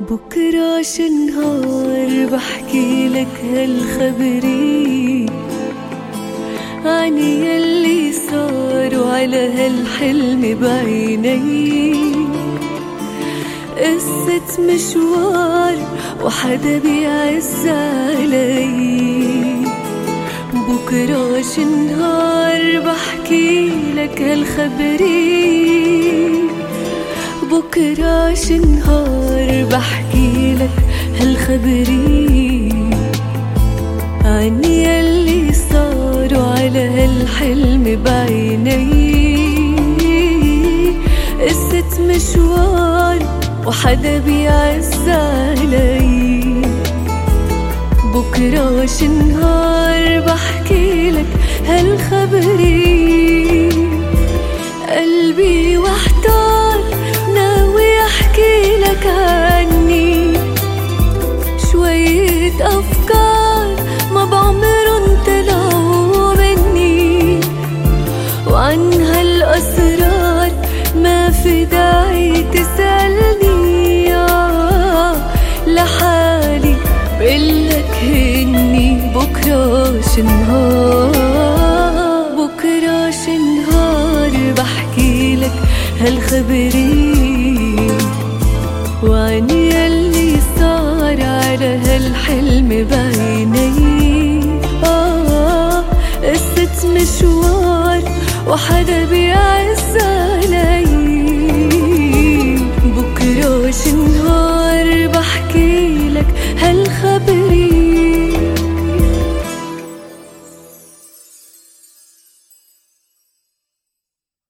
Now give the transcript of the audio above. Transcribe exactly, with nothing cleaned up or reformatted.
بكرة شنهار بحكي لك هالخبري عن يلي صار وعلى هالحلم بعيني. قصة مشوار وحدا بيعز علي. بكرة شنهار بحكي لك هالخبري. بكرة شنهار بحكي لك هالخبري عن يلي صار وعلى هالحلم بعيني. قصة مشوار وحدا بيعز علي. بكرة شنهار بحكي لك هالخبري. قلبي واحتار ناوي احكي لك عني. شوية افكار ما بعمرن طلعوا مني. وعن هالاسرار ما في داعي تسألني. آه لحالي بقلك هني. بكرة شنهار بكرة شنهار بحكي لك هالخبري وعن يلي صار على هالحلم بعيني. آه قصة مشوار وحدا بيعز علي.